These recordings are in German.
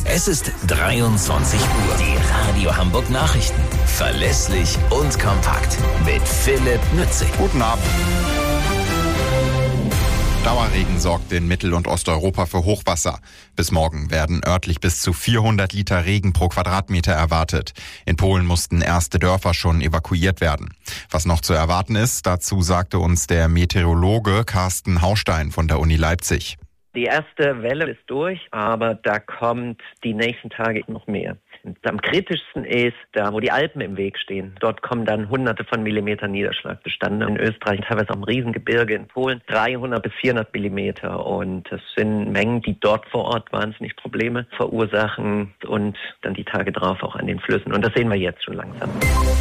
Es ist 23 Uhr. Die Radio Hamburg Nachrichten. Verlässlich und kompakt. Mit Philipp Nützig. Guten Abend. Dauerregen sorgt in Mittel- und Osteuropa für Hochwasser. Bis morgen werden örtlich bis zu 400 Liter Regen pro Quadratmeter erwartet. In Polen mussten erste Dörfer schon evakuiert werden. Was noch zu erwarten ist, dazu sagte uns der Meteorologe Carsten Haustein von der Uni Leipzig. Die erste Welle ist durch, aber da kommt die nächsten Tage noch mehr. Am kritischsten ist da, wo die Alpen im Weg stehen. Dort kommen dann Hunderte von Millimetern Niederschlag zustande. In Österreich, teilweise auch im Riesengebirge, in Polen 300 bis 400 Millimeter. Und das sind Mengen, die dort vor Ort wahnsinnig Probleme verursachen und dann die Tage drauf auch an den Flüssen. Und das sehen wir jetzt schon langsam.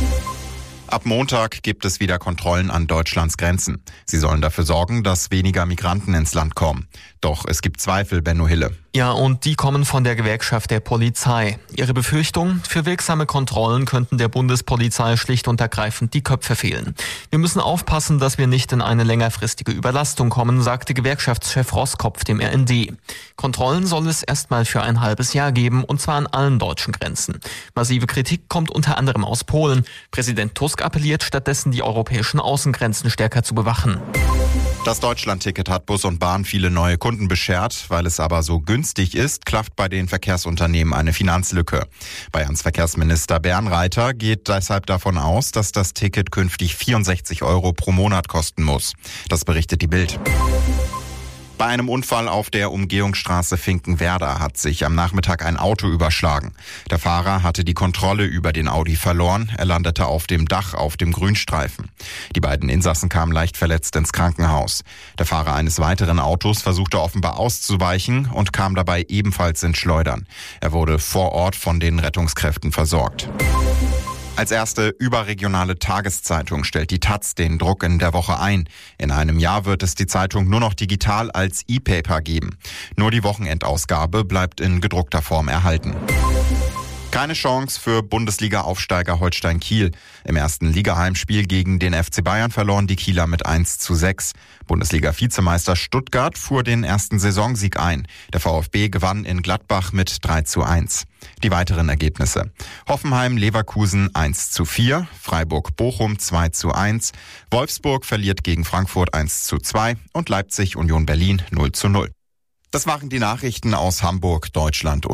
Ab Montag gibt es wieder Kontrollen an Deutschlands Grenzen. Sie sollen dafür sorgen, dass weniger Migranten ins Land kommen. Doch es gibt Zweifel, Benno Hille. Ja, und die kommen von der Gewerkschaft der Polizei. Ihre Befürchtung: Für wirksame Kontrollen könnten der Bundespolizei schlicht und ergreifend die Köpfe fehlen. Wir müssen aufpassen, dass wir nicht in eine längerfristige Überlastung kommen, sagte Gewerkschaftschef Roskopf dem RND. Kontrollen soll es erstmal für ein halbes Jahr geben, und zwar an allen deutschen Grenzen. Massive Kritik kommt unter anderem aus Polen. Präsident Tusk appelliert stattdessen, die europäischen Außengrenzen stärker zu bewachen. Das Deutschland-Ticket hat Bus und Bahn viele neue Kunden beschert. Weil es aber so günstig ist, klafft bei den Verkehrsunternehmen eine Finanzlücke. Bayerns Verkehrsminister Bernreiter geht deshalb davon aus, dass das Ticket künftig 64 € pro Monat kosten muss. Das berichtet die Bild. Bei einem Unfall auf der Umgehungsstraße Finkenwerder hat sich am Nachmittag ein Auto überschlagen. Der Fahrer hatte die Kontrolle über den Audi verloren. Er landete auf dem Dach auf dem Grünstreifen. Die beiden Insassen kamen leicht verletzt ins Krankenhaus. Der Fahrer eines weiteren Autos versuchte offenbar auszuweichen und kam dabei ebenfalls ins Schleudern. Er wurde vor Ort von den Rettungskräften versorgt. Als erste überregionale Tageszeitung stellt die taz den Druck in der Woche ein. In einem Jahr wird es die Zeitung nur noch digital als E-Paper geben. Nur die Wochenendausgabe bleibt in gedruckter Form erhalten. Keine Chance für Bundesliga-Aufsteiger Holstein Kiel. Im ersten Ligaheimspiel gegen den FC Bayern verloren die Kieler mit 1:6. Bundesliga-Vizemeister Stuttgart fuhr den ersten Saisonsieg ein. Der VfB gewann in Gladbach mit 3:1. Die weiteren Ergebnisse: Hoffenheim-Leverkusen 1:4, Freiburg-Bochum 2:1, Wolfsburg verliert gegen Frankfurt 1:2 und Leipzig-Union Berlin 0:0. Das waren die Nachrichten aus Hamburg, Deutschland und